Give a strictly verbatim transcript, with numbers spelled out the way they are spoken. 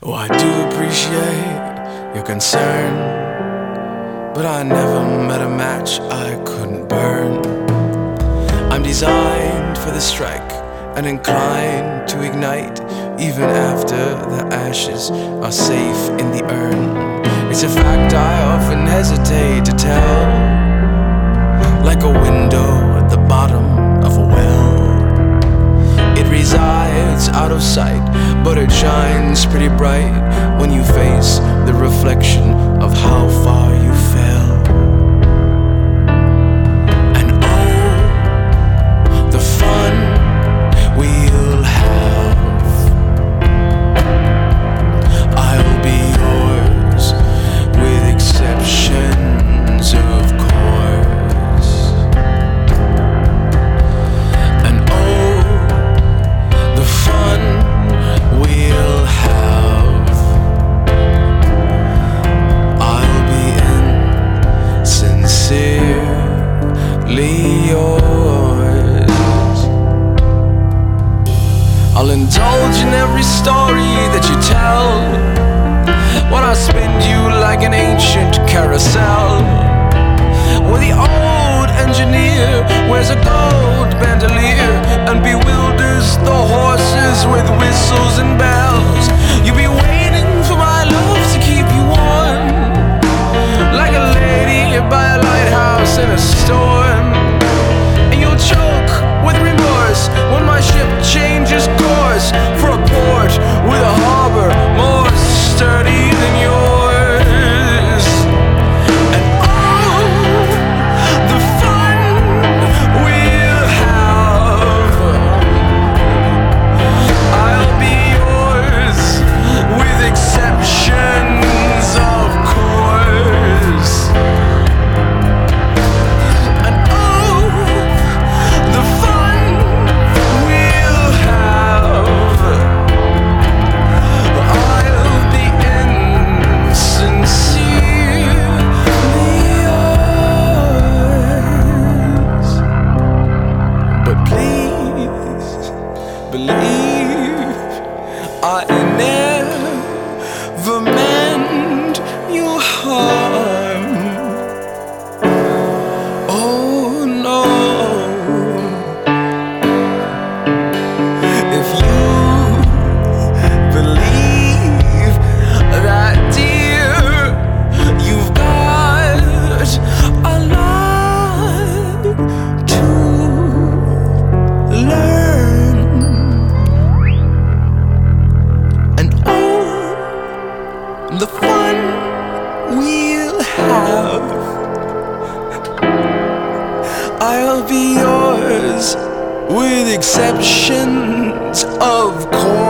Oh, I do appreciate your concern, but I never met a match I couldn't burn. I'm designed for the strike and inclined to ignite even after the ashes are safe in the urn. It's a fact I often hesitate to tell, like a window at the bottom of a well. It resides out of sight, but it shines pretty bright when you face the reflection of how far you fell. And oh, the fun we'll have. I'll be yours with exceptions, of course. And oh, the fun we'll have. I'll be insincerely yours. I'll indulge in every story that you tell, when I spin you like an ancient carousel, where the old engineer wears a gold bandolier and bewilders the horses with whistles and bells. You'll be waiting for my love to keep you warm, like a lady by a lighthouse in a storm. And you'll choke with remorse when my ship changes course for a port with a harbor more sturdy than yours. And oh, the fun we'll have. I'll be yours with exceptions, of course. And oh, the fun we'll have. I'll be insincerely yours. But please believe I never meant you harm. Oh no. If you believe that, dear, you've got a lot to learn. And oh, the fun we'll have. I'll be yours with exceptions, of course.